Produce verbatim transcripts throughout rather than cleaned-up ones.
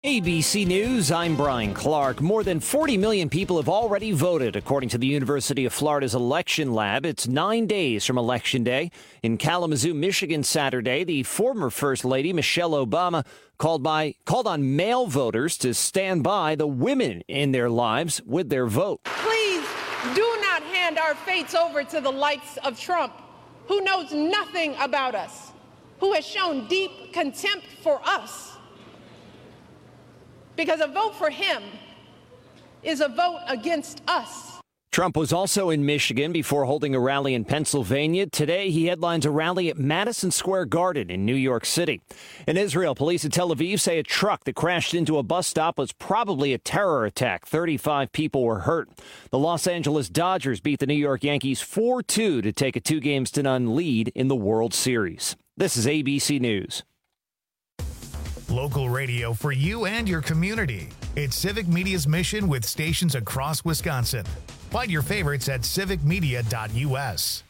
A B C News, I'm Brian Clark. More than forty million people have already voted, according to the University of Florida's election lab. It's nine days from Election Day. In Kalamazoo, Michigan, Saturday, the former First Lady, Michelle Obama, called by called on male voters to stand by the women in their lives with their vote. Please do not hand our fates over to the likes of Trump, who knows nothing about us, who has shown deep contempt for us. Because a vote for him is a vote against us. Trump was also in Michigan before holding a rally in Pennsylvania. Today, he headlines a rally at Madison Square Garden in New York City. In Israel, police in Tel Aviv say a truck that crashed into a bus stop was probably a terror attack. thirty-five people were hurt. The Los Angeles Dodgers beat the New York Yankees four two to take a two games to none lead in the World Series. This is A B C News. Local radio for you and your community. It's Civic Media's mission with stations across Wisconsin. Find your favorites at civic media dot U S.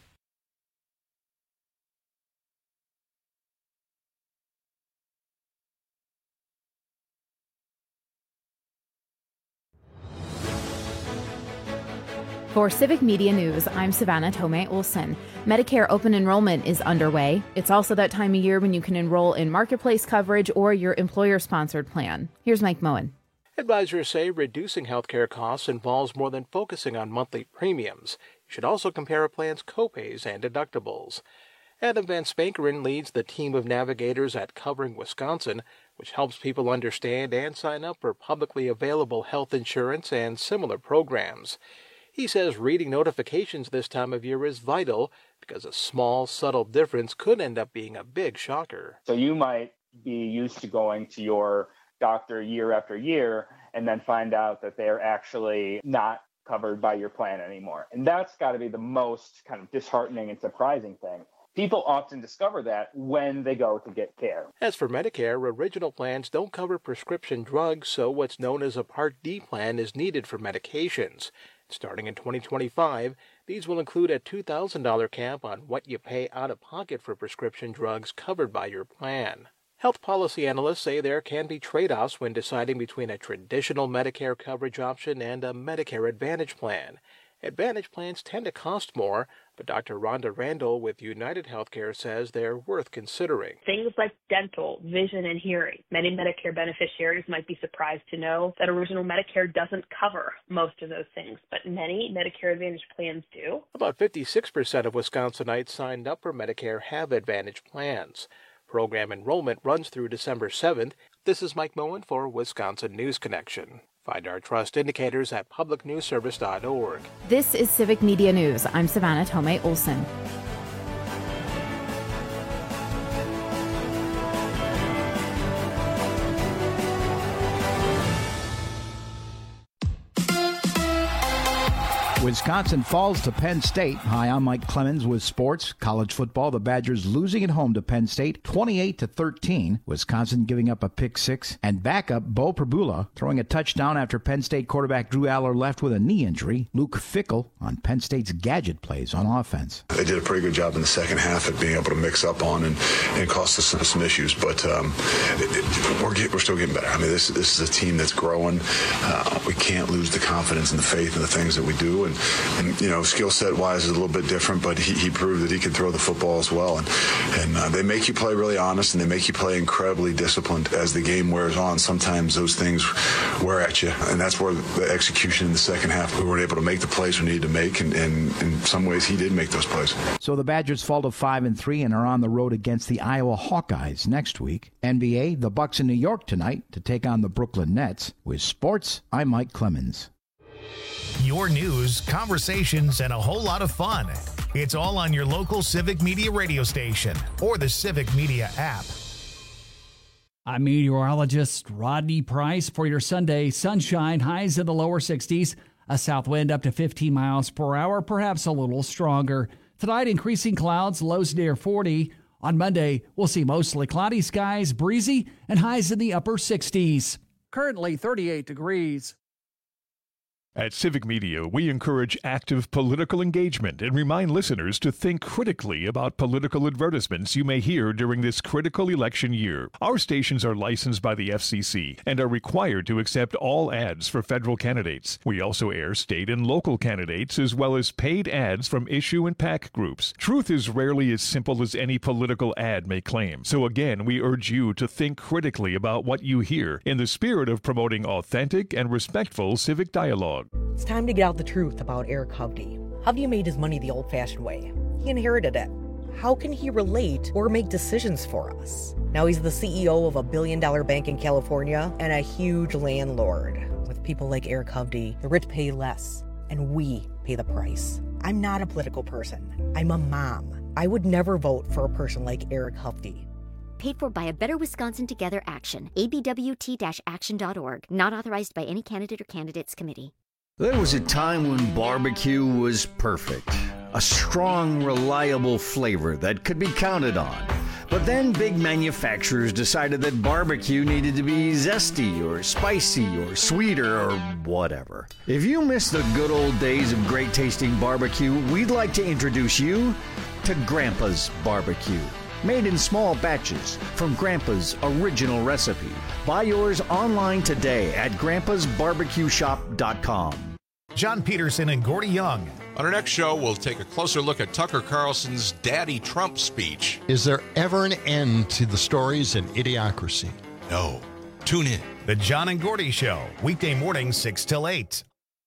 For Civic Media News, I'm Savannah Tomei Olson. Medicare open enrollment is underway. It's also that time of year when you can enroll in marketplace coverage or your employer-sponsored plan. Here's Mike Moen. Advisors say reducing healthcare costs involves more than focusing on monthly premiums. You should also compare a plan's copays and deductibles. Adam Van Spankeren leads the team of navigators at Covering Wisconsin, which helps people understand and sign up for publicly available health insurance and similar programs. He says reading notifications this time of year is vital because a small, subtle difference could end up being a big shocker. So you might be used to going to your doctor year after year and then find out that they're actually not covered by your plan anymore. And that's got to be the most kind of disheartening and surprising thing. People often discover that when they go to get care. As for Medicare, original plans don't cover prescription drugs, so what's known as a Part D plan is needed for medications. Starting in twenty twenty-five, these will include a two thousand dollars cap on what you pay out of pocket for prescription drugs covered by your plan. Health policy analysts say there can be trade-offs when deciding between a traditional Medicare coverage option and a Medicare Advantage plan. Advantage plans tend to cost more, but Doctor Rhonda Randall with United Healthcare says they're worth considering. Things like dental, vision, and hearing. Many Medicare beneficiaries might be surprised to know that original Medicare doesn't cover most of those things, but many Medicare Advantage plans do. About fifty-six percent of Wisconsinites signed up for Medicare have Advantage plans. Program enrollment runs through December seventh. This is Mike Moen for Wisconsin News Connection. Find our trust indicators at public news service dot org. This is Civic Media News. I'm Savannah Tomei Olson. Wisconsin falls to Penn State. Hi, I'm Mike Clemens with sports. College football, the Badgers losing at home to Penn State, twenty-eight to thirteen. Wisconsin giving up a pick six. And backup Bo Prabula throwing a touchdown after Penn State quarterback Drew Aller left with a knee injury. Luke Fickell on Penn State's gadget plays on offense. They did a pretty good job in the second half at being able to mix up on and, and cost us some, some issues. But um, it, it, we're, get, we're still getting better. I mean, this, this is a team that's growing. Uh, we can't lose the confidence and the faith in the things that we do. And And, you know, skill set wise is a little bit different, but he, he proved that he could throw the football as well. And, and uh, they make you play really honest, and they make you play incredibly disciplined as the game wears on. Sometimes those things wear at you, and that's where the execution in the second half, we weren't able to make the plays we needed to make, and, and in some ways he did make those plays. So the Badgers fall to five and three and are on the road against the Iowa Hawkeyes next week. N B A, the Bucks in New York tonight to take on the Brooklyn Nets. With sports, I'm Mike Clemens. Your news, conversations, and a whole lot of fun. It's all on your local Civic Media radio station or the Civic Media app. I'm meteorologist Rodney Price for your Sunday sunshine. Highs in the lower sixties. A south wind up to fifteen miles per hour, perhaps a little stronger. Tonight, increasing clouds, lows near forty. On Monday, we'll see mostly cloudy skies, breezy, and highs in the upper sixties. Currently thirty-eight degrees. At Civic Media, we encourage active political engagement and remind listeners to think critically about political advertisements you may hear during this critical election year. Our stations are licensed by the F C C and are required to accept all ads for federal candidates. We also air state and local candidates as well as paid ads from issue and PAC groups. Truth is rarely as simple as any political ad may claim. So again, we urge you to think critically about what you hear in the spirit of promoting authentic and respectful civic dialogue. It's time to get out the truth about Eric Hovde. Hovde made his money the old-fashioned way. He inherited it. How can he relate or make decisions for us? Now he's the C E O of a billion-dollar bank in California and a huge landlord. With people like Eric Hovde, the rich pay less, and we pay the price. I'm not a political person. I'm a mom. I would never vote for a person like Eric Hovde. Paid for by a Better Wisconsin Together Action. A B W T action dot org. Not authorized by any candidate or candidates committee. There was a time when barbecue was perfect. A strong, reliable flavor that could be counted on. But then big manufacturers decided that barbecue needed to be zesty or spicy or sweeter or whatever. If you miss the good old days of great tasting barbecue, we'd like to introduce you to Grandpa's Barbecue. Made in small batches from Grandpa's original recipe. Buy yours online today at grandpas barbecue shop dot com. John Peterson and Gordy Young. On our next show, we'll take a closer look at Tucker Carlson's Daddy Trump speech. Is there ever an end to the stories and idiocracy? No. Tune in. The John and Gordy Show, weekday mornings six till eight.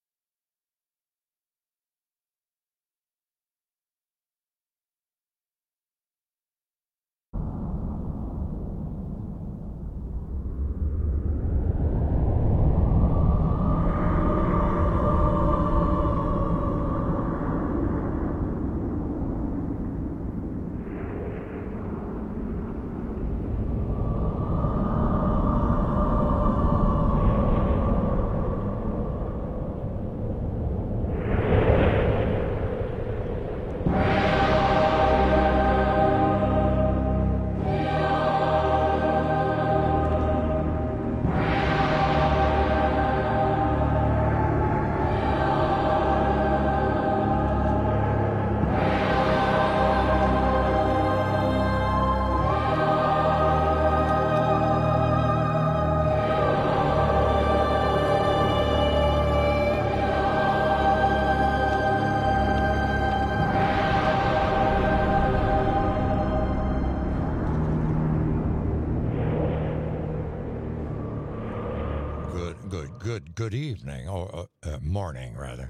Good, good evening, or uh, uh, morning, rather.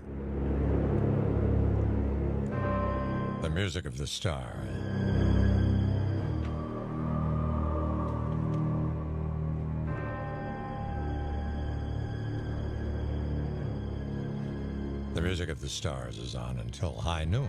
The music of the stars. The music of the stars is on until high noon.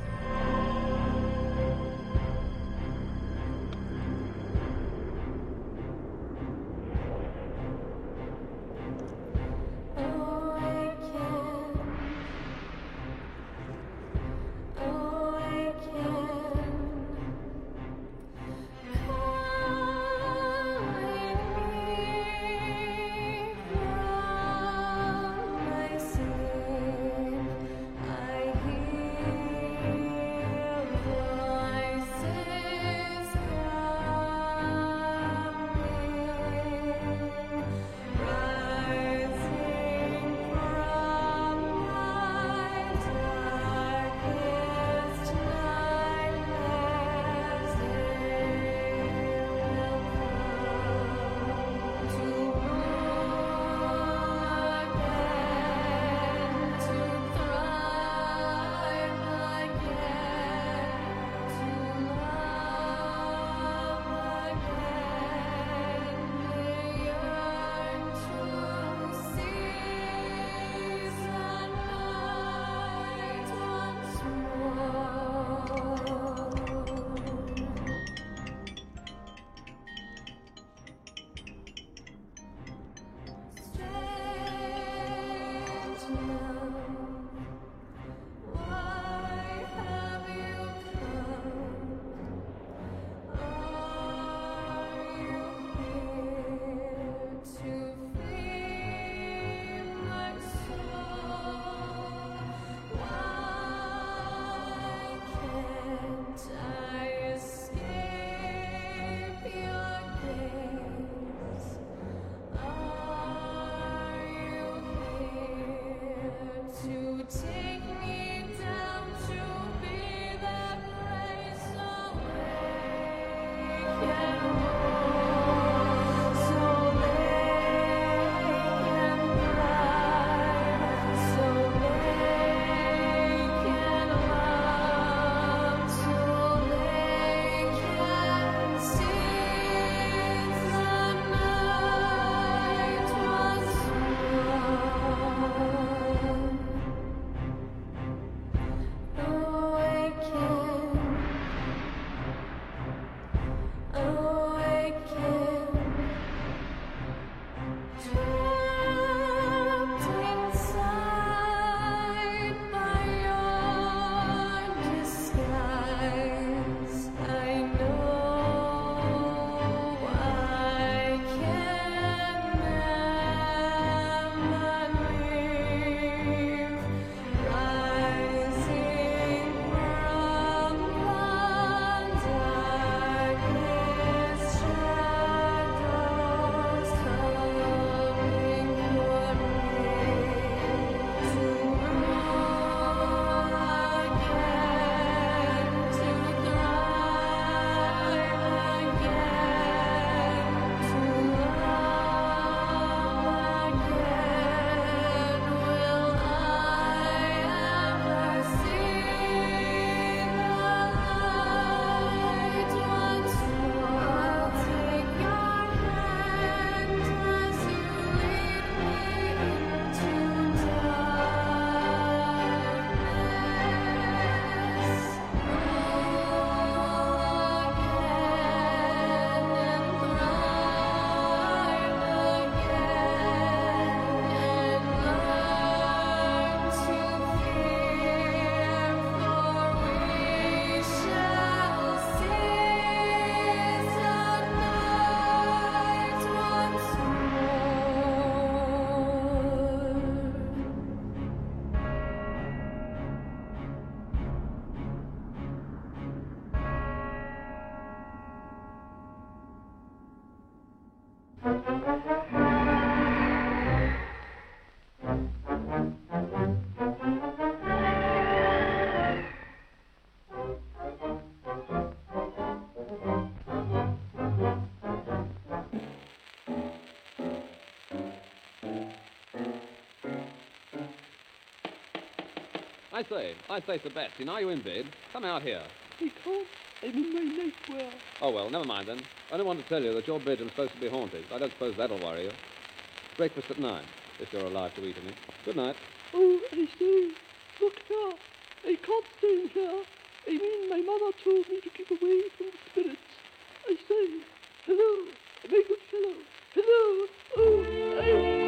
I say, I say, Sir Betsy, now you're in bed. Come out here. I can't. I'm in my nightwear. Oh, well, never mind then. I only want to tell you that your bedroom's supposed to be haunted. I don't suppose that'll worry you. Breakfast at nine, if you're alive to eat any. Good night. Oh, I say, look here. I can't stay in here. I mean, my mother told me to keep away from the spirits. I say, hello, my good fellow. Hello. Oh, I...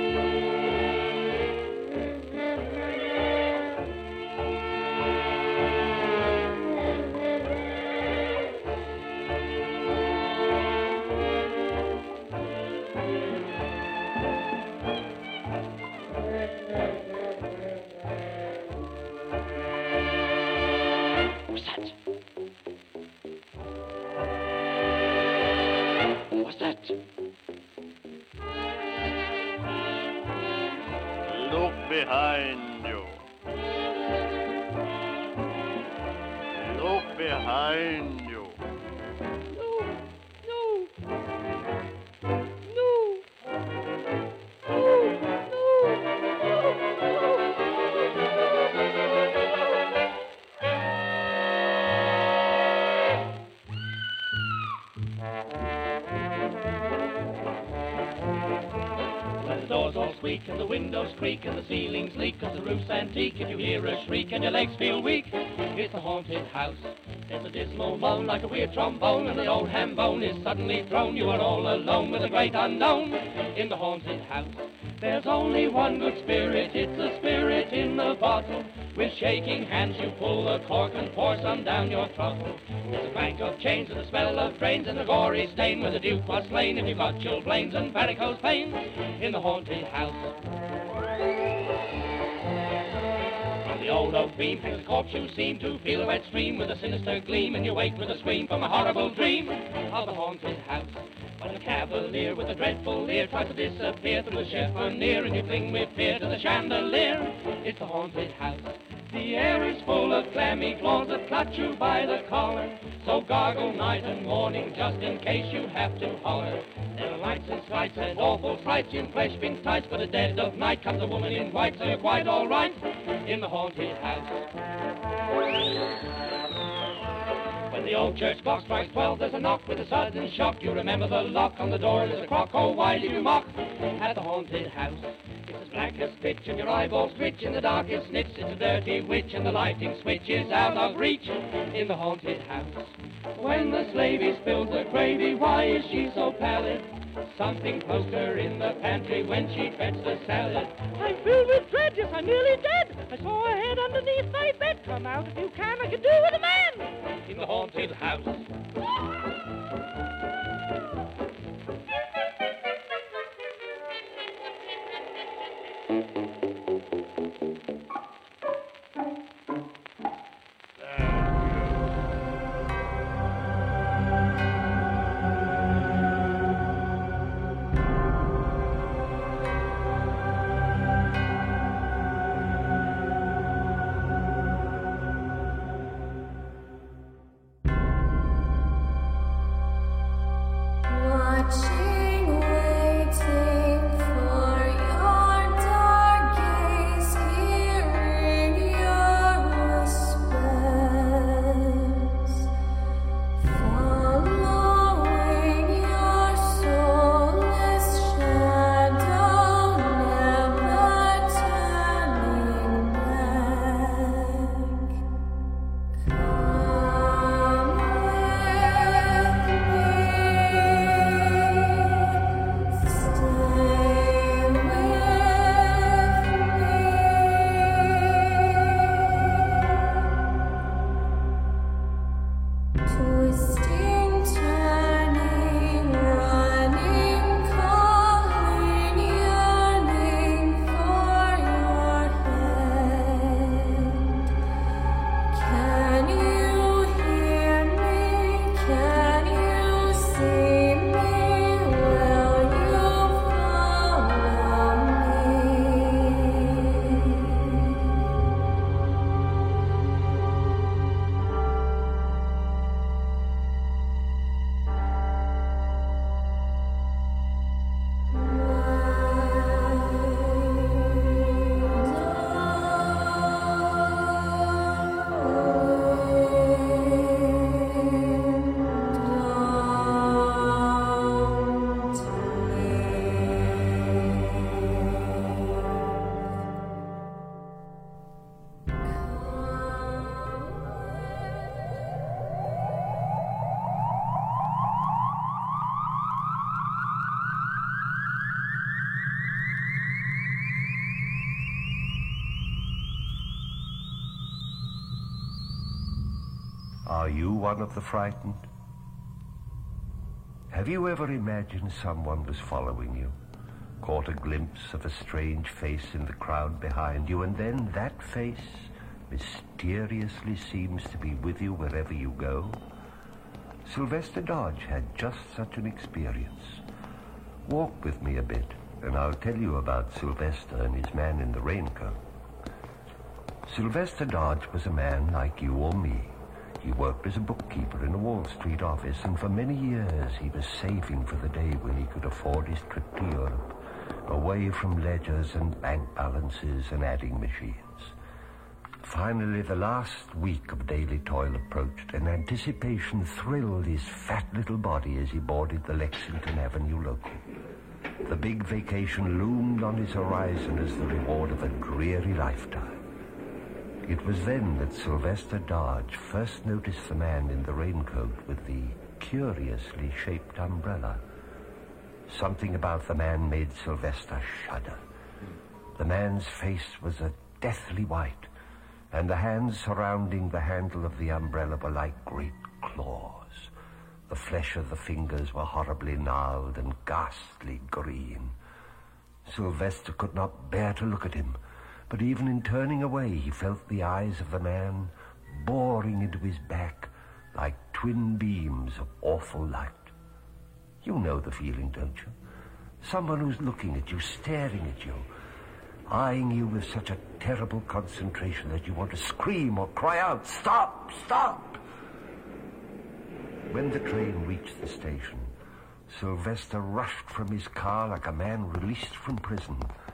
What's that? Look behind you. Look behind you. No, no, no, no, When the doors all squeak and the windows creak and the ceilings leak 'cause the roof's antique, if you hear a shriek and your legs feel weak, it's a haunted house. There's a dismal moan like a weird trombone, and the old ham bone is suddenly thrown. You are all alone with the great unknown in the haunted house. There's only one good spirit, it's the spirit in the bottle. With shaking hands you pull the cork and pour some down your throttle. There's a clank of chains and the smell of drains and a gory stain where the Duke was slain. If you've got chilblains and varicose veins in the haunted house. From the old oak beam hangs a corpse you seem to feel a wet stream with a sinister gleam, and you wake with a scream from a horrible dream of the haunted house. When a cavalier with a dreadful leer tries to disappear through the chiffonier, and you cling with fear to the chandelier, it's the haunted house. The air is full of clammy claws that clutch you by the collar, so gargle night and morning just in case you have to holler. There are lights and slights and awful frights in flesh-pink tights, but at dead of night comes a woman in white, so you're quite all right in the haunted house. When the old church clock strikes twelve, there's a knock with a sudden shock. You remember the lock on the door, there's a crock. Oh, why do you mock at the haunted house? It's as black as pitch and your eyeballs twitch in the darkest niche. It's a dirty witch and the lighting switch is out of reach in the haunted house. When the slavey spills the gravy, why is she so pallid? Something poked her in the pantry when she fetched the salad. I'm filled with dread, yes, I'm nearly dead. I saw a head underneath my bed. Come out if you can, I can do with a man in the haunted house. Watching, waiting for your dark Are you one of the frightened? Have you ever imagined someone was following you? Caught a glimpse of a strange face in the crowd behind you, and then that face mysteriously seems to be with you wherever you go? Sylvester Dodge had just such an experience. Walk with me a bit, and I'll tell you about Sylvester and his man in the raincoat. Sylvester Dodge was a man like you or me. He worked as a bookkeeper in a Wall Street office, and for many years he was saving for the day when he could afford his trip to Europe, away from ledgers and bank balances and adding machines. Finally, the last week of daily toil approached, and anticipation thrilled his fat little body as he boarded the Lexington Avenue local. The big vacation loomed on his horizon as the reward of a dreary lifetime. It was then that Sylvester Dodge first noticed the man in the raincoat with the curiously shaped umbrella. Something about the man made Sylvester shudder. The man's face was a deathly white, and the hands surrounding the handle of the umbrella were like great claws. The flesh of the fingers were horribly gnarled and ghastly green. Sylvester could not bear to look at him, but even in turning away, he felt the eyes of the man boring into his back like twin beams of awful light. You know the feeling, don't you? Someone who's looking at you, staring at you, eyeing you with such a terrible concentration that you want to scream or cry out, "Stop! Stop!" When the train reached the station, Sylvester rushed from his car like a man released from prison.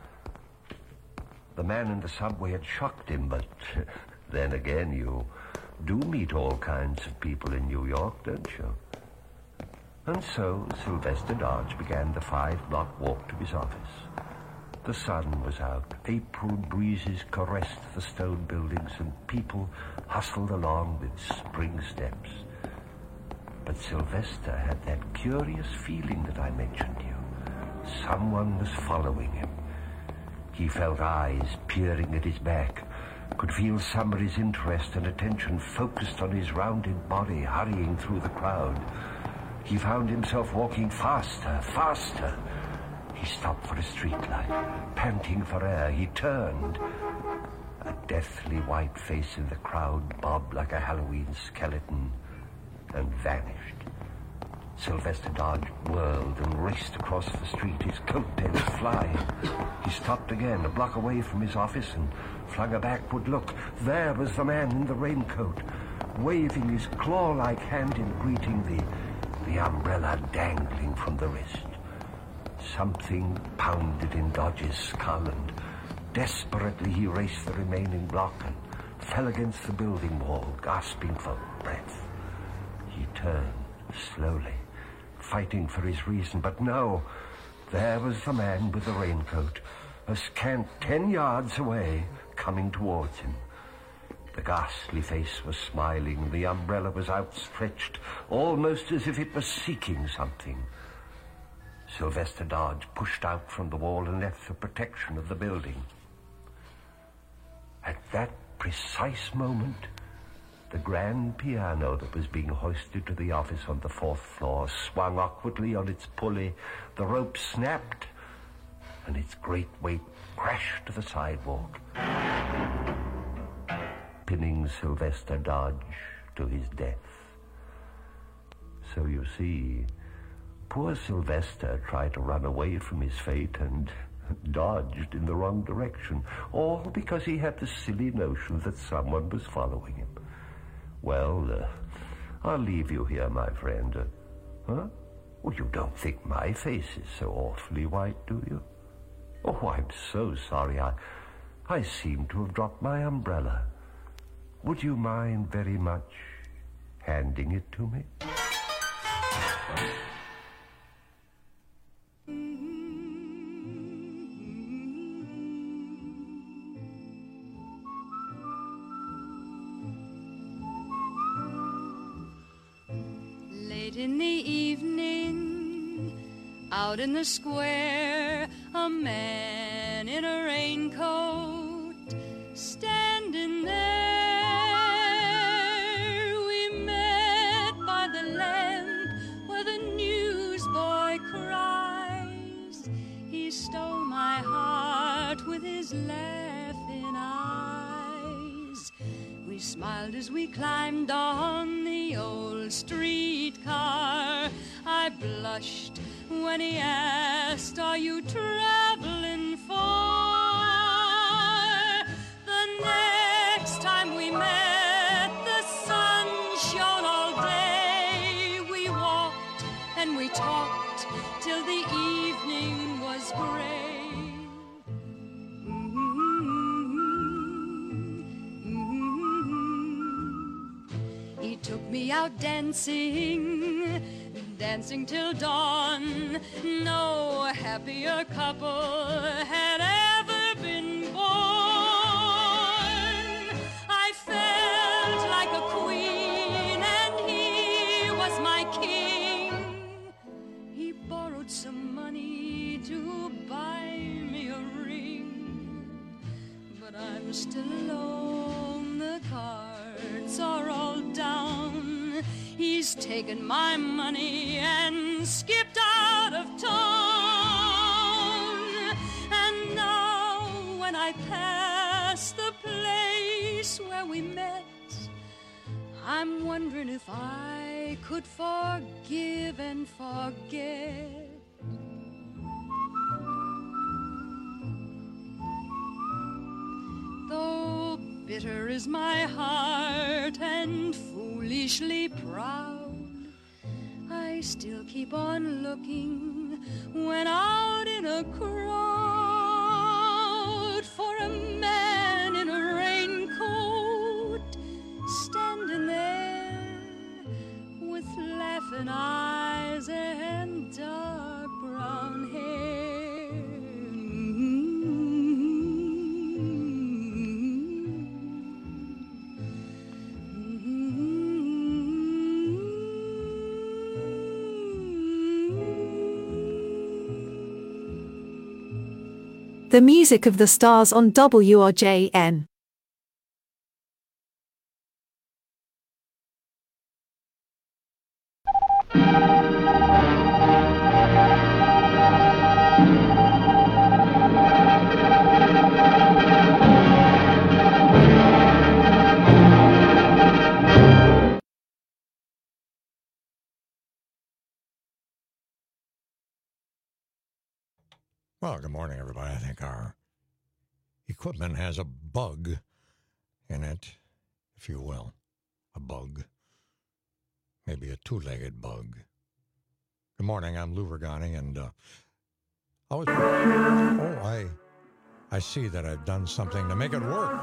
The man in the subway had shocked him, but then again, you do meet all kinds of people in New York, don't you? And so Sylvester Dodge began the five-block walk to his office. The sun was out. April breezes caressed the stone buildings, and people hustled along with spring steps. But Sylvester had that curious feeling that I mentioned to you. Someone was following him. He felt eyes peering at his back, could feel somebody's interest and attention focused on his rounded body hurrying through the crowd. He found himself walking faster, faster. He stopped for a streetlight, panting for air. He turned. A deathly white face in the crowd bobbed like a Halloween skeleton and vanished. Sylvester Dodge whirled and raced across the street, his coat tails flying. He stopped again, a block away from his office, and flung a backward look. There was the man in the raincoat, waving his claw-like hand in greeting, the, the umbrella dangling from the wrist. Something pounded in Dodge's skull, and desperately he raced the remaining block and fell against the building wall, gasping for breath. He turned slowly, fighting for his reason, but no, there was the man with the raincoat, a scant ten yards away, coming towards him. The ghastly face was smiling, the umbrella was outstretched, almost as if it was seeking something. Sylvester Dodge pushed out from the wall and left the protection of the building. At that precise moment, the grand piano that was being hoisted to the office on the fourth floor swung awkwardly on its pulley. The rope snapped, and its great weight crashed to the sidewalk, pinning Sylvester Dodge to his death. So you see, poor Sylvester tried to run away from his fate and dodged in the wrong direction, all because he had the silly notion that someone was following him. Well, uh, I'll leave you here, my friend. Uh, huh? Well, you don't think my face is so awfully white, do you? Oh, I'm so sorry. I, I seem to have dropped my umbrella. Would you mind very much handing it to me? In the evening, out in the square, a man in a raincoat standing there. We met his laughing eyes. We smiled as we climbed on the old streetcar. I blushed when he asked, "Are you traveling far?" The next time we met, the sun shone all day. We walked and we talked till the evening was gray. He took me out dancing, dancing till dawn. No happier couple had ever been born. I felt like a queen and he was my king. He borrowed some money to buy me a ring, but I'm still alone, the cards are all down. He's taken my money and skipped out of town. And now when I pass the place where we met, I'm wondering if I could forgive and forget. Though bitter is my heart and foolishly proud, I still keep on looking when out in a crowd for a man in a raincoat standing there with laughing eyes and dark brown hair. The music of the stars on W R J N. Well, good morning, everybody. I think our equipment has a bug in it, if you will. A bug. Maybe a two-legged bug. Good morning. I'm Lou Regani, and uh, I was... Oh, I, I see that I've done something to make it work.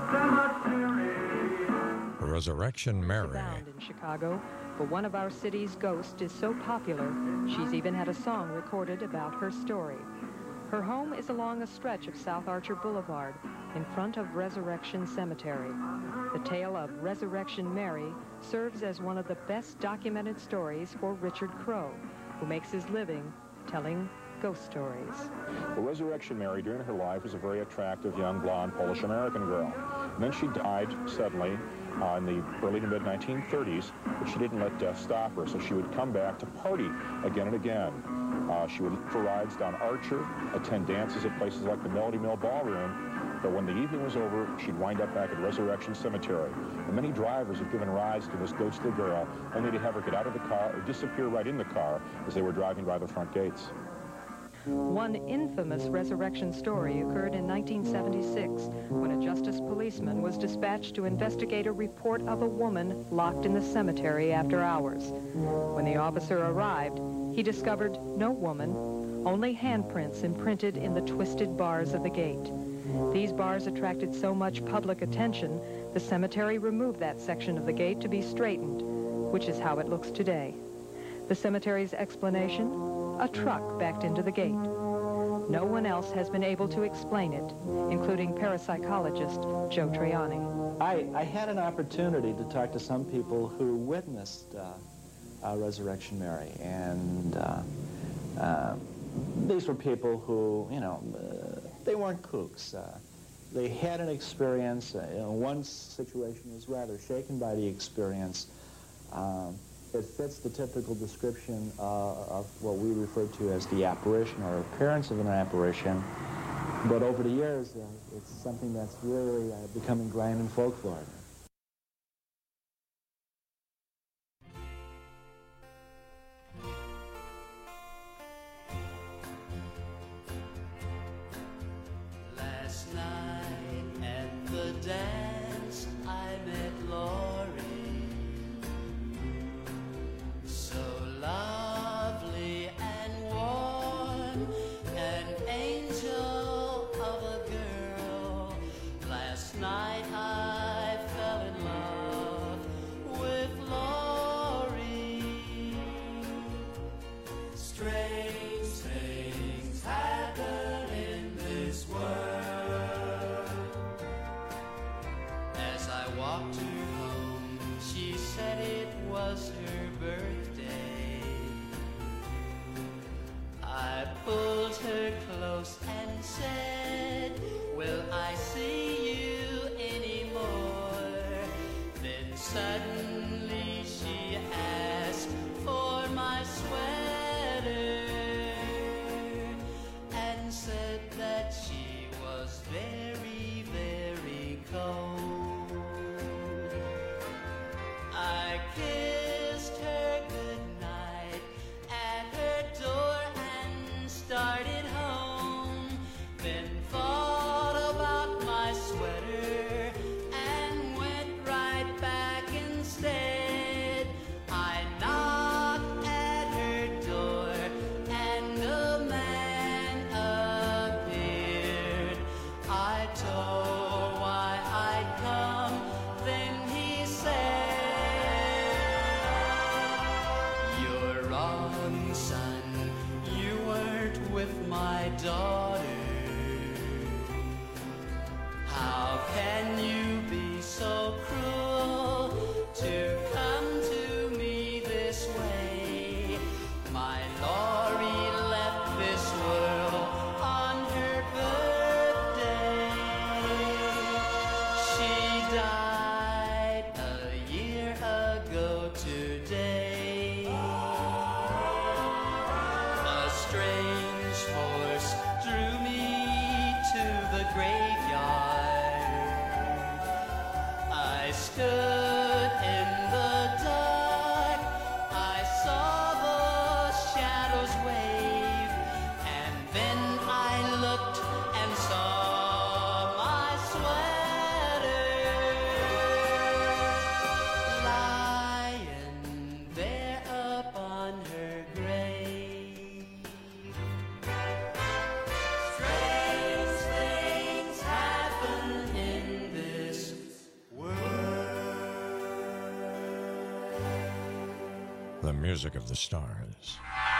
Resurrection Mary. Bound in Chicago, but one of our city's ghosts is so popular, she's even had a song recorded about her story. Her home is along a stretch of South Archer Boulevard in front of Resurrection Cemetery. The tale of Resurrection Mary serves as one of the best documented stories for Richard Crow, who makes his living telling ghost stories. Well, Resurrection Mary, during her life, was a very attractive young blonde Polish-American girl. And then she died suddenly uh, in the early to mid nineteen thirties, but she didn't let death stop her, so she would come back to party again and again. Uh, she would look for rides down Archer, attend dances at places like the Melody Mill Ballroom, but when the evening was over, she'd wind up back at Resurrection Cemetery. And many drivers have given rides to this ghostly girl, only to have her get out of the car or disappear right in the car as they were driving by the front gates. One infamous resurrection story occurred in nineteen seventy-six when a justice policeman was dispatched to investigate a report of a woman locked in the cemetery after hours. When the officer arrived, he discovered no woman, only handprints imprinted in the twisted bars of the gate. These bars attracted so much public attention, the cemetery removed that section of the gate to be straightened, which is how it looks today. The cemetery's explanation? A truck backed into the gate. No one else has been able to explain it, including parapsychologist Joe Traiani. I, I had an opportunity to talk to some people who witnessed uh, uh, Resurrection Mary, and uh, uh, these were people who, you know, uh, they weren't kooks. Uh, they had an experience. Uh, you know, one situation was rather shaken by the experience. Um, It fits the typical description uh, of what we refer to as the apparition or appearance of an apparition. But over the years, uh, it's something that's really uh, become ingrained in folklore. Last night at the dance, I met Laurie, so lovely and warm, an angel of a girl. Last night I fell in love with Laurie. Strange things happen in this world. As I walked her home, she said it was her birthday. I pulled her close and said, will I see you anymore? Then suddenly she asked for my sweater and said that she was very, very cold. I kissed her goodnight at her door and started home. Then thought about my sweater and went right back instead. I knocked at her door and a man appeared. I told why I'd come, then he said, you're wrong, son, you weren't with my daughter. How can you be so cruel to come to me this way? My Laurie left this world on her birthday. She died a year ago today. A strange force drew me to the graveyard. I stood in the dark, I saw the shadows wave, and then I looked and saw my sweater lying there upon her grave. Strange things happen in this world. The music of the stars.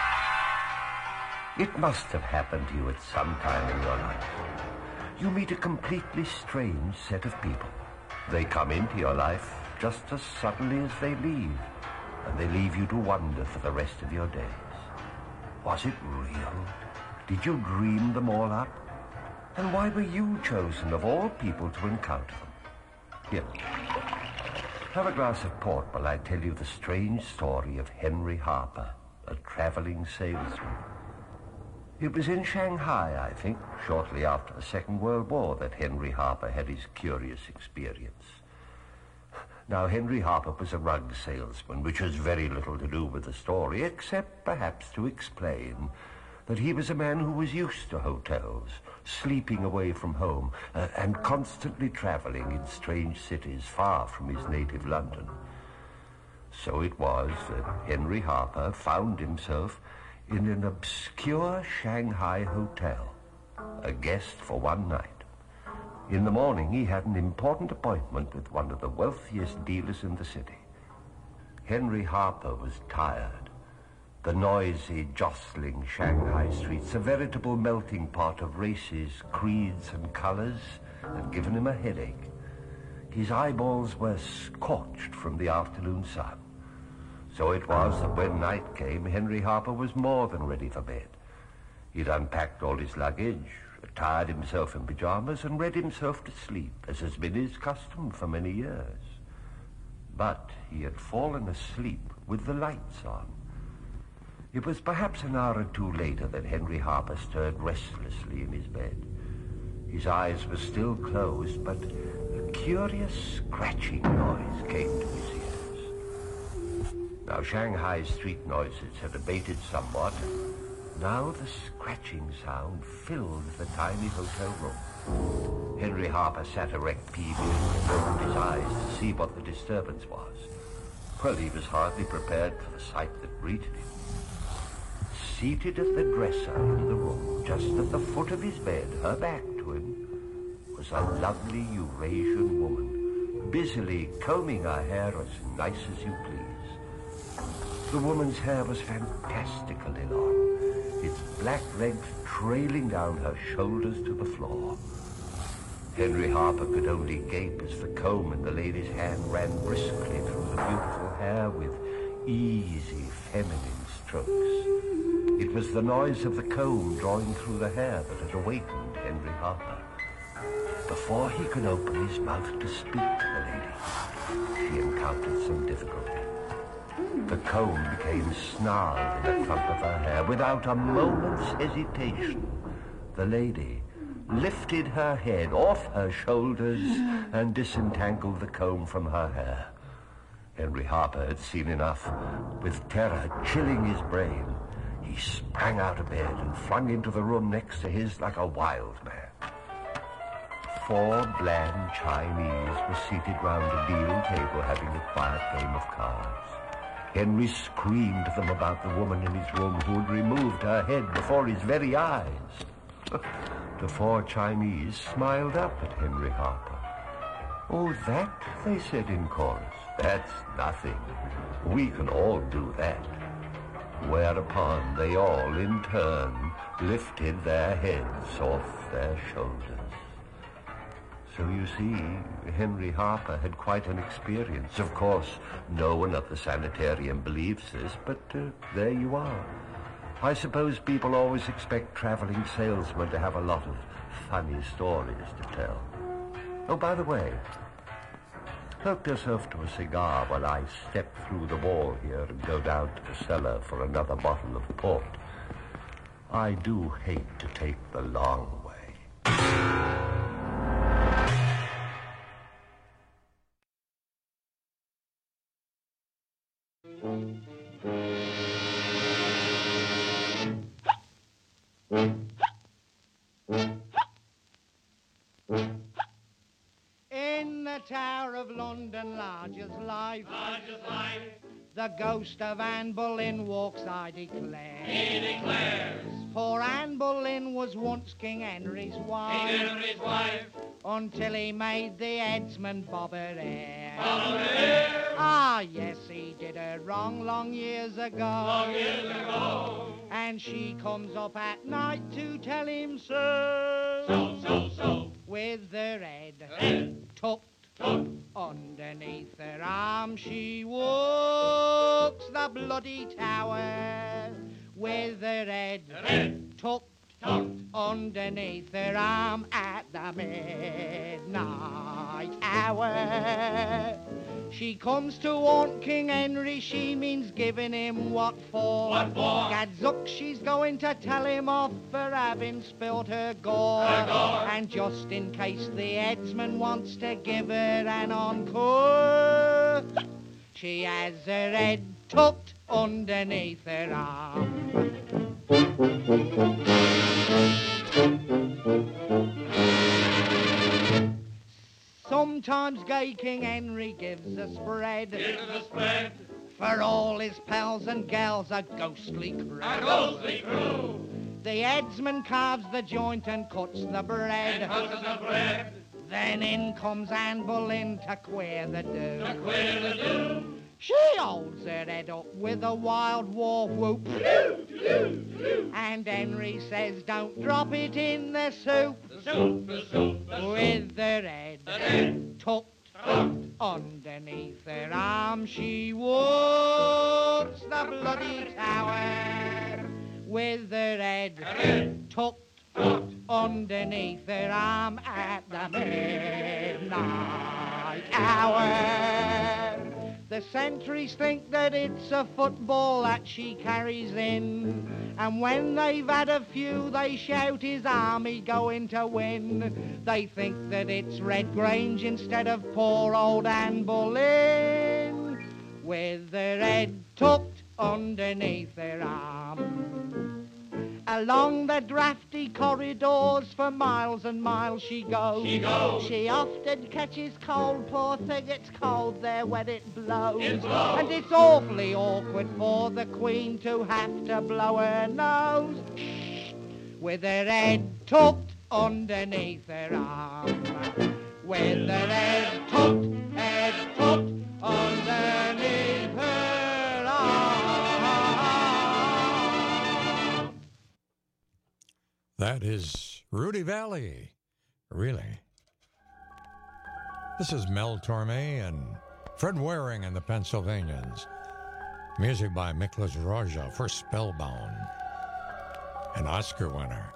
It must have happened to you at some time in your life. You meet a completely strange set of people. They come into your life just as suddenly as they leave, and they leave you to wonder for the rest of your days. Was it real? Did you dream them all up? And why were you chosen of all people to encounter them? Here, have a glass of port while I tell you the strange story of Henry Harper, a traveling salesman. It was in Shanghai, I think, shortly after the Second World War, that Henry Harper had his curious experience. Now, Henry Harper was a rug salesman, which has very little to do with the story, except perhaps to explain that he was a man who was used to hotels, sleeping away from home, uh, and constantly traveling in strange cities far from his native London. So it was that Henry Harper found himself in an obscure Shanghai hotel, a guest for one night. In the morning, he had an important appointment with one of the wealthiest dealers in the city. Henry Harper was tired. The noisy, jostling Shanghai streets, a veritable melting pot of races, creeds, and colors, had given him a headache. His eyeballs were scorched from the afternoon sun. So it was that when night came, Henry Harper was more than ready for bed. He'd unpacked all his luggage, attired himself in pajamas, and read himself to sleep, as has been his custom for many years. But he had fallen asleep with the lights on. It was perhaps an hour or two later that Henry Harper stirred restlessly in his bed. His eyes were still closed, but a curious scratching noise came to his ears. Now, Shanghai's street noises had abated somewhat. Now the scratching sound filled the tiny hotel room. Henry Harper sat erect peevishly and opened his eyes to see what the disturbance was. Well, he was hardly prepared for the sight that greeted him. Seated at the dresser in the room, just at the foot of his bed, her back to him, was a lovely Eurasian woman, busily combing her hair as nice as you please. The woman's hair was fantastically long, its black legs trailing down her shoulders to the floor. Henry Harper could only gape as the comb in the lady's hand ran briskly through the beautiful hair with easy, feminine strokes. It was the noise of the comb drawing through the hair that had awakened Henry Harper. Before he could open his mouth to speak to the lady, she encountered some difficulty. The comb became snarled in the front of her hair. Without a moment's hesitation, the lady lifted her head off her shoulders and disentangled the comb from her hair. Henry Harper had seen enough. With terror chilling his brain, he sprang out of bed and flung into the room next to his like a wild man. Four bland Chinese were seated round a deal table having a quiet game of cards. Henry screamed to them about the woman in his room who had removed her head before his very eyes. The four Chinese smiled up at Henry Harper. "Oh, that," they said in chorus, "that's nothing. We can all do that." Whereupon they all, in turn, lifted their heads off their shoulders. So you see, Henry Harper had quite an experience. Of course, no one at the sanitarium believes this, but uh, there you are. I suppose people always expect traveling salesmen to have a lot of funny stories to tell. Oh, by the way, help yourself to a cigar while I step through the wall here and go down to the cellar for another bottle of port. I do hate to take the long way. In the Tower of London, large as life, large as life, the ghost of Anne Boleyn walks, I declare. He declares. For Anne Boleyn was once King Henry's wife. King Henry's wife. Until he made the headsman Bob Adair. Bob Adair. Ah, yes, he did her wrong long years ago. Long years ago. And she comes up at night to tell him so. So, so, so. With her head, head. tucked, tucked underneath her arm, she walks the bloody tower. With her head, head. tucked, tucked underneath her arm at the midnight hour. She comes to want King Henry, she means giving him what for? What for? Gadzuck, she's going to tell him off for having spilt her gore. Her gore. And just in case the headsman wants to give her an encore, she has her head tucked underneath her arm. Sometimes gay King Henry gives a spread. Gives a spread. For all his pals and gals, a ghostly crew. A ghostly crew. The headsman carves the joint and cuts the bread. And cuts the bread. Then in comes Anne Boleyn to queer the do. To queer the do. She holds her head up with a wild war whoop. And Henry says, don't drop it in the soup. The soup, the soup, the soup. With her head, head. tucked, tucked underneath her arm, she walks the bloody tower. With her head, head. tucked, tucked underneath her arm at the midnight hour. The sentries think that it's a football that she carries in. And when they've had a few, they shout, his army going to win. They think that it's Red Grange instead of poor old Anne Boleyn, with their head tucked underneath their arm. Along the drafty corridors for miles and miles she goes. She goes. She often catches cold, poor thing, it's cold there when it blows. It blows. And it's awfully awkward for the Queen to have to blow her nose with her head tucked underneath her arm. With her head tucked, head tucked underneath her arm. That is Rudy Valley, really. This is Mel Torme and Fred Waring and the Pennsylvanians. Music by Miklos Rozsa for Spellbound, an Oscar winner.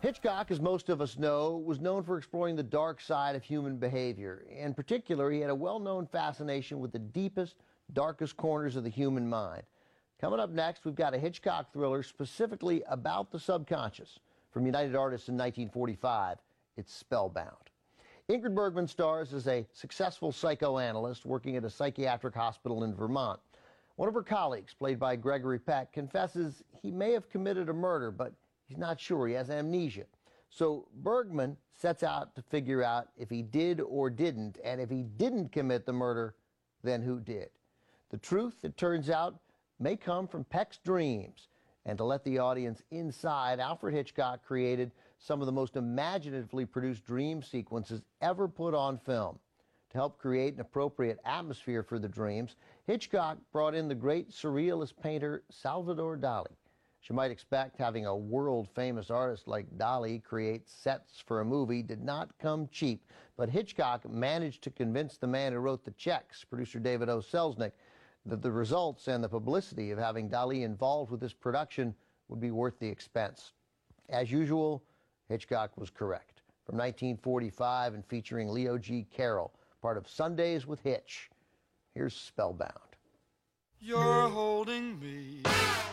Hitchcock, as most of us know, was known for exploring the dark side of human behavior. In particular, he had a well-known fascination with the deepest, darkest corners of the human mind. Coming up next, we've got a Hitchcock thriller specifically about the subconscious. From United Artists in nineteen forty-five, it's Spellbound. Ingrid Bergman stars as a successful psychoanalyst working at a psychiatric hospital in Vermont. One of her colleagues, played by Gregory Peck, confesses he may have committed a murder, but he's not sure. He has amnesia. So Bergman sets out to figure out if he did or didn't, and if he didn't commit the murder, then who did? The truth, it turns out, may come from Peck's dreams. And to let the audience inside, Alfred Hitchcock created some of the most imaginatively produced dream sequences ever put on film. To help create an appropriate atmosphere for the dreams, Hitchcock brought in the great surrealist painter Salvador Dali. As you might expect, having a world-famous artist like Dali create sets for a movie did not come cheap, but Hitchcock managed to convince the man who wrote the checks, producer David O. Selznick, that the results and the publicity of having Dali involved with this production would be worth the expense. As usual, Hitchcock was correct. From nineteen forty-five and featuring Leo G. Carroll, part of Sundays with Hitch, here's Spellbound. You're holding me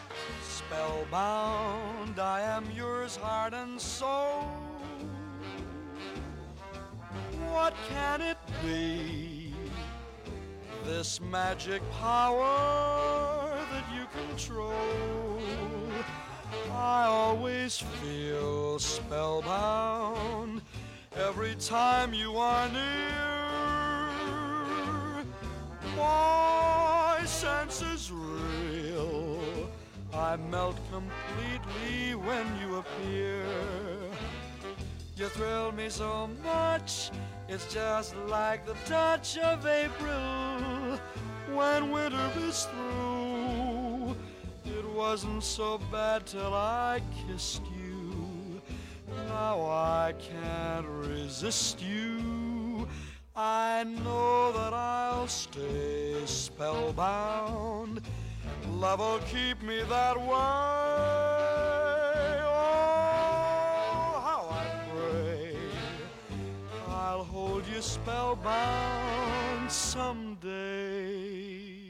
spellbound, I am yours heart and soul. What can it be? This magic power that you control. I always feel spellbound every time you are near. My senses reel, I melt completely when you appear. You thrill me so much, it's just like the touch of April when winter is through. It wasn't so bad till I kissed you. Now I can't resist you. I know that I'll stay spellbound. Love will keep me that way. Oh, how I pray I'll hold you spellbound someday.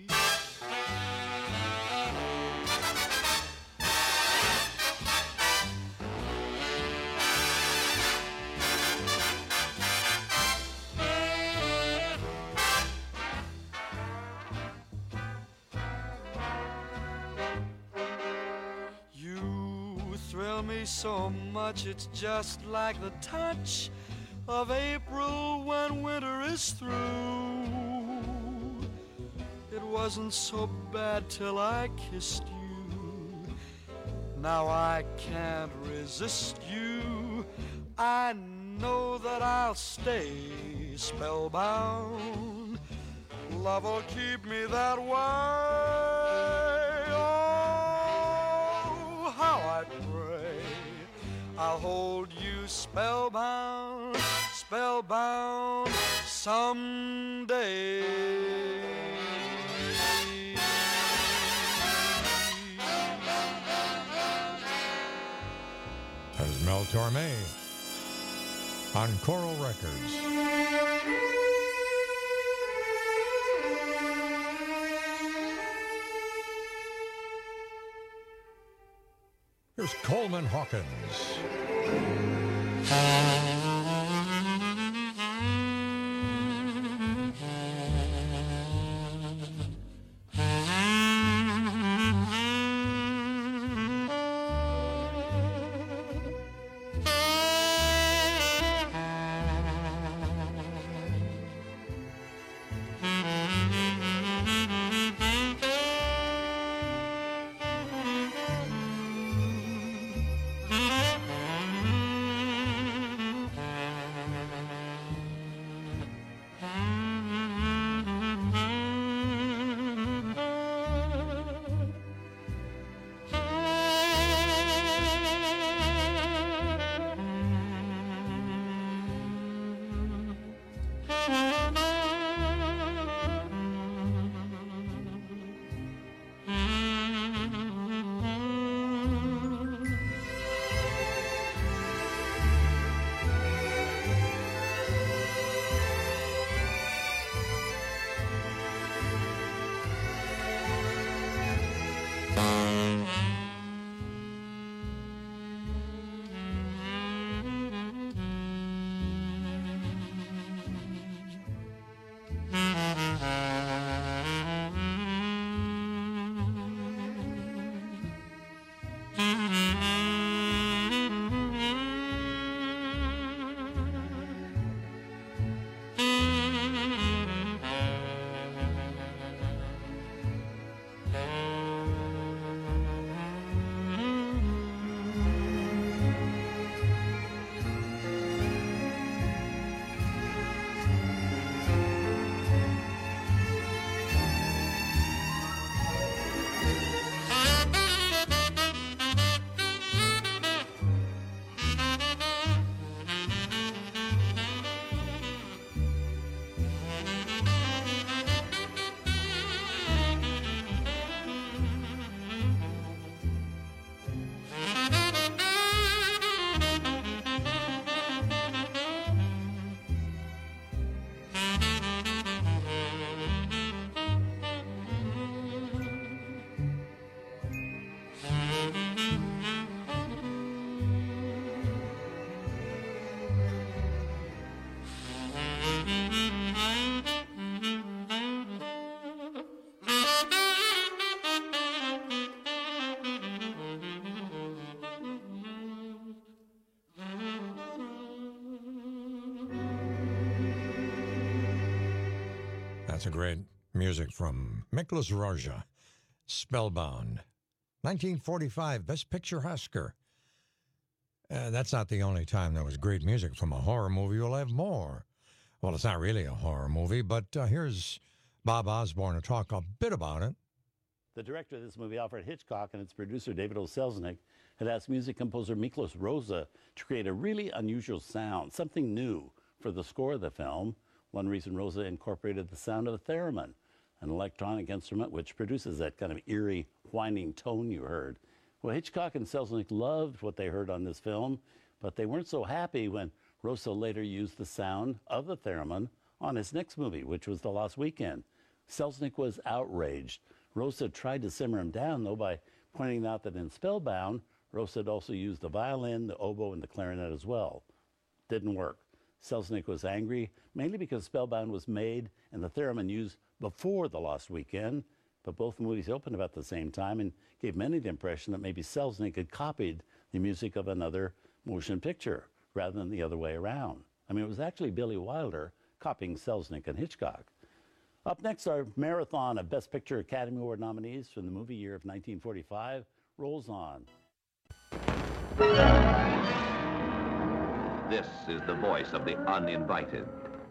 Me so much, it's just like the touch of April when winter is through. It wasn't so bad till I kissed you. Now I can't resist you. I know that I'll stay spellbound. Love will keep me that way. Oh, how I pray I'll hold you spellbound, spellbound someday. As Mel Torme on Coral Records. Here's Coleman Hawkins. That's a great music from Miklos Rozsa, Spellbound. nineteen forty-five, Best Picture Oscar. Uh, that's not the only time there was great music from a horror movie. You'll have more. Well, it's not really a horror movie, but uh, here's Bob Osborne to talk a bit about it. The director of this movie, Alfred Hitchcock, and its producer, David O. Selznick, had asked music composer Miklos Rozsa to create a really unusual sound, something new for the score of the film. One reason Rozsa incorporated the sound of a theremin, an electronic instrument which produces that kind of eerie, whining tone you heard. Well, Hitchcock and Selznick loved what they heard on this film, but they weren't so happy when Rozsa later used the sound of the theremin on his next movie, which was The Lost Weekend. Selznick was outraged. Rozsa tried to simmer him down, though, by pointing out that in Spellbound, Rozsa had also used the violin, the oboe, and the clarinet as well. Didn't work. Selznick was angry, mainly because Spellbound was made and the theremin used before The Lost Weekend, but both movies opened about the same time and gave many the impression that maybe Selznick had copied the music of another motion picture rather than the other way around. I mean, it was actually Billy Wilder copying Selznick and Hitchcock. Up next, our marathon of Best Picture Academy Award nominees from the movie year of nineteen forty-five rolls on. This is the voice of the uninvited.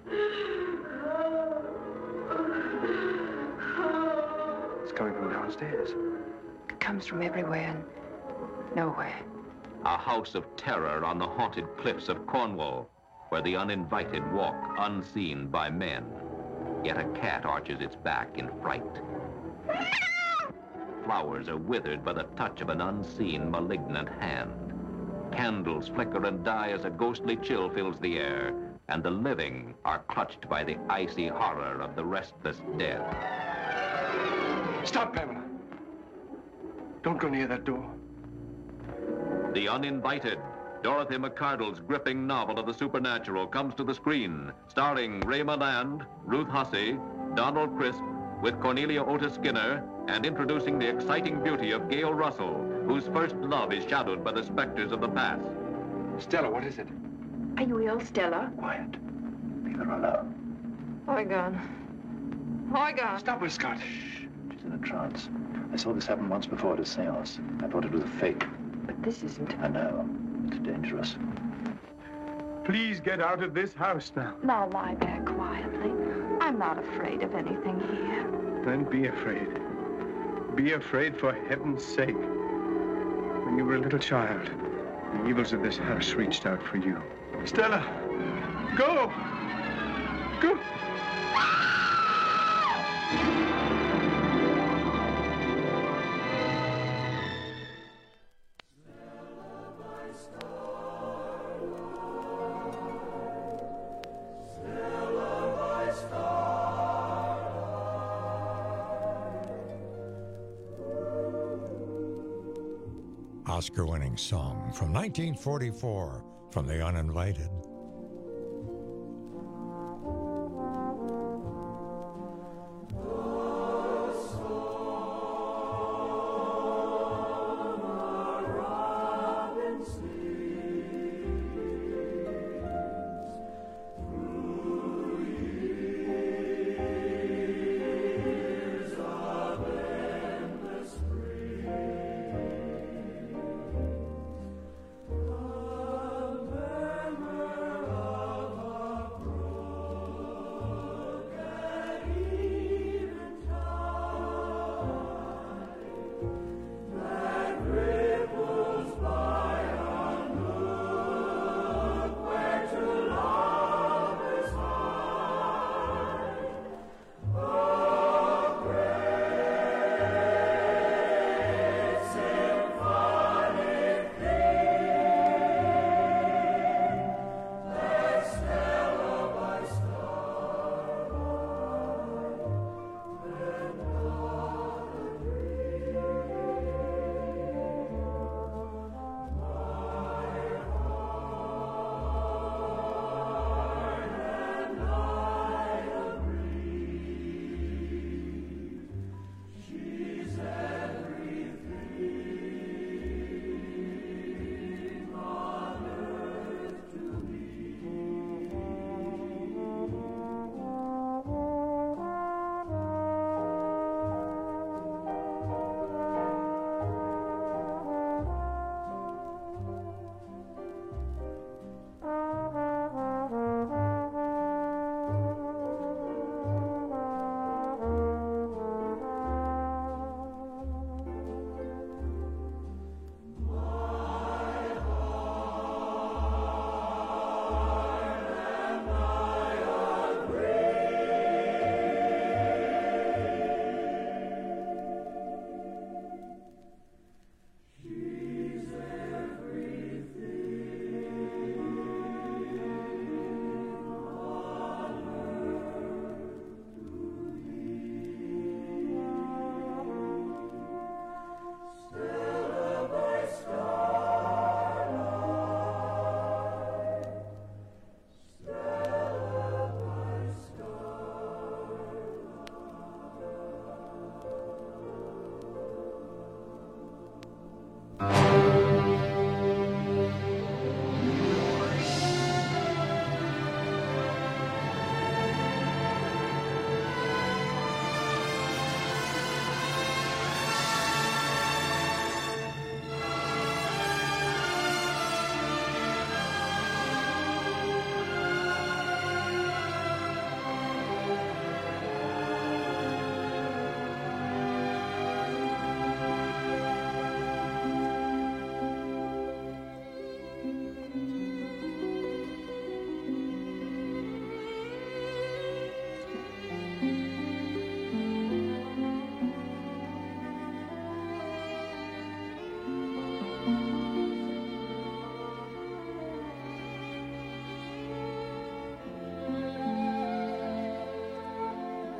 It's coming from downstairs. It comes from everywhere and nowhere. A house of terror on the haunted cliffs of Cornwall, where the uninvited walk unseen by men. Yet a cat arches its back in fright. Flowers are withered by the touch of an unseen, malignant hand. Candles flicker and die as a ghostly chill fills the air, and the living are clutched by the icy horror of the restless dead. Stop, Pamela. Don't go near that door. The Uninvited, Dorothy McCardle's gripping novel of the supernatural, comes to the screen, starring Ray Milland, Ruth Hussey, Donald Crisp, with Cornelia Otis Skinner, and introducing the exciting beauty of Gail Russell, whose first love is shadowed by the specters of the past. Stella, what is it? Are you ill, Stella? Quiet. Leave her alone. Oigan. Oigan. Stop her, Scott. Shh. She's in a trance. I saw this happen once before at a seance. I thought it was a fake. But this isn't. I know. It's dangerous. Please get out of this house now. Now lie there quietly. I'm not afraid of anything here. Then be afraid. Be afraid for heaven's sake. When you were a little child, the evils of this house reached out for you. Stella, go! Go! Oscar-winning song from nineteen forty-four from The Uninvited.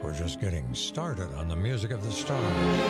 We're just getting started on the music of the stars.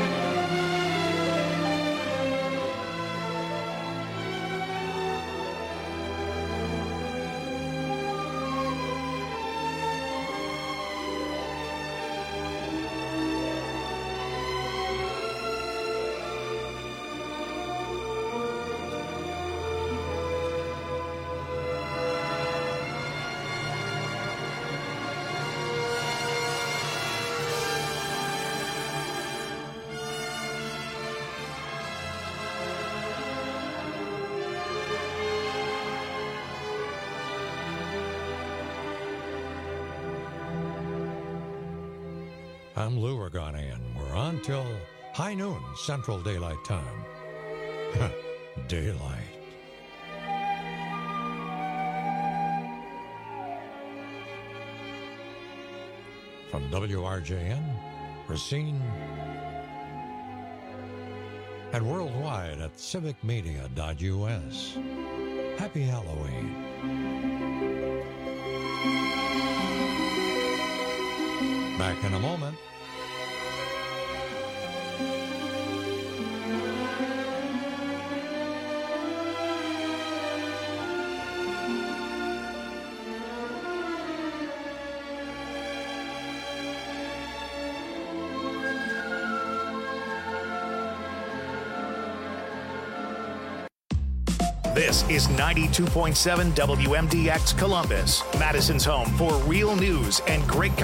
I'm Lou Regonian. We're on till high noon Central Daylight Time. Daylight. From W R J N, Racine, and worldwide at civic media dot U S. Happy Halloween. Back in a moment. This is ninety-two point seven W M D X Columbus, Madison's home for real news and great